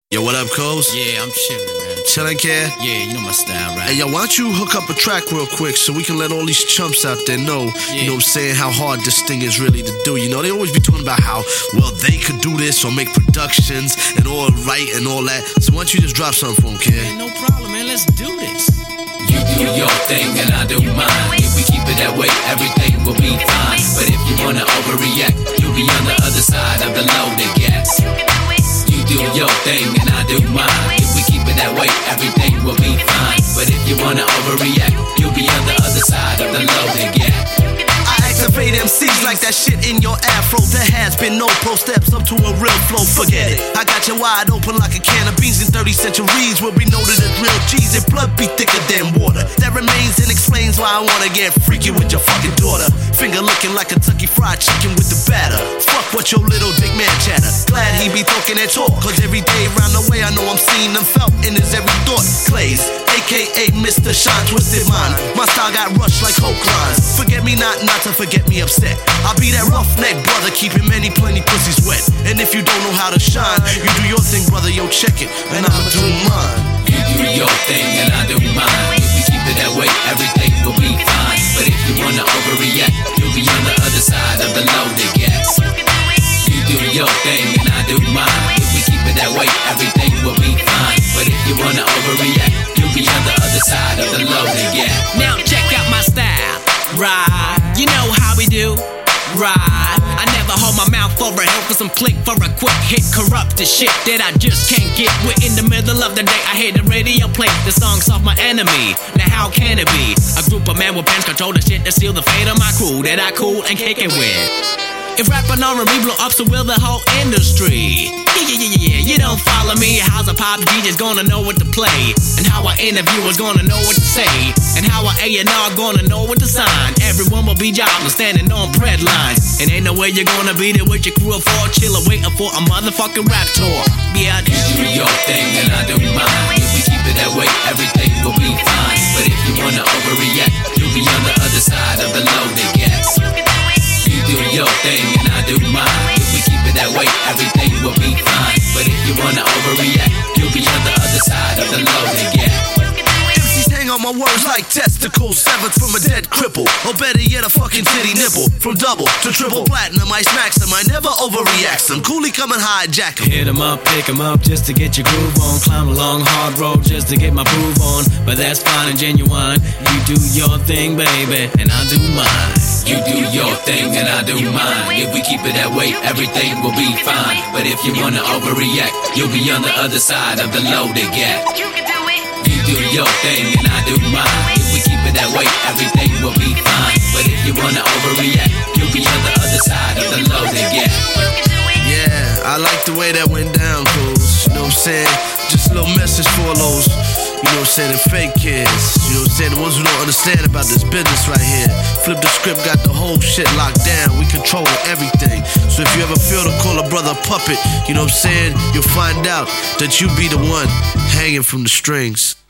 Yo, what up, Coles? Yeah, I'm chillin', man. Chillin', kid? Yeah, you know my style, right? Hey, yo, why don't you hook up a track real quick so we can let all these chumps out there know, you know what I'm saying, how hard this thing is really to do. You know, they always be talking about how, well, they could do this or make productions and all right and all that. So why don't you just drop something for them, kid? Yeah, no problem, man. Let's do this. You do your thing and I do mine. If we keep it that way, everything will be fine. But if you wanna overreact, you'll be on the other side of the loaded gas. You do your thing and I do mine. If we keep it that way, everything will be fine. But if you wanna overreact, you'll be on the other side of the loaded gas. Activate MCs like that shit in your afro. There has been no pro steps up to a real flow. Forget it. I got you wide open like a can of beans in 30 centuries. Will be noted as real cheese and blood be thicker than water. That remains and explains why I wanna get freaky with your fucking daughter. Finger looking like Kentucky Fried Chicken with the batter. Fuck what your little dick man chatter. Glad he be talking that talk, cause every day around the way I know I'm seen and felt in his every thought. Clays, aka Mr. Shine Twisted Mind. My style got rushed like Hoke lines. Forget me not to forget me upset. I'll be that roughneck brother, keeping plenty pussies wet. And if you don't know how to shine, you do your thing, brother, yo, check it, and I'ma do mine. You do your thing and I do mine. If we keep it that way, everything will be fine. But if you wanna overreact, you'll be on the other side of the loaded gas. You do your thing and I do mine. If we keep it that way, everything will be fine. But if you wanna overreact, you'll be on the other side of the loaded gas. Now check out my style, right? You know how we do, right? I never hold my mouth for a help for some click for a quick hit. Corrupt the shit that I just can't get. We're in the middle of the day, I hear the radio play the songs of my enemy. Now how can it be? A group of men with pens control the shit that steal the fate of my crew that I cool and kick it with. If rapping on me blow up, so will the whole industry. Yeah, you don't follow me. How's a pop DJ's gonna know what to play? And how I interviewers gonna know what to say? And how a A&R gonna know what to sign? Everyone will be jobless, standing on bread lines. And ain't no way you're gonna be there with your crew of four, chillin' waiting for a motherfucking rap tour. Yeah, you do your thing and I do mine. If we keep it that way, everything will be fine. But if you wanna overreact, you'll be on the other side of the loaded gas. You do your thing and I do mine. If we keep it that way, everything will be fine. But if you wanna overreact, you'll be on the other side of the loaded gas. MCs hang on my words like testicles, severed from a dead cripple, or better yet a fucking titty nipple. From double to triple platinum, I smacks them, I never overreact them. Coolly come and hijack them. Hit 'em up, pick 'em up just to get your groove on. Climb a long hard road just to get my groove on. But that's fine and genuine. You do your thing, baby, and I do mine. You do your thing and I do mine. If we keep it that way, everything will be fine. But if you wanna overreact, you'll be on the other side of the loaded gas. You do your thing and I do mine. If we keep it that way, everything will be fine. But if you wanna overreact, you'll be on the other side of the loaded gas. Yeah, I like the way that went down, Coles. You know what I'm saying? Just a little message for those, you know what I'm saying, the fake kids. You know what I'm saying? The ones who don't understand about this business right here. Flip the script, got the whole shit locked down. We control everything. So if you ever feel to call a brother a puppet, you know what I'm saying, you'll find out that you be the one hanging from the strings.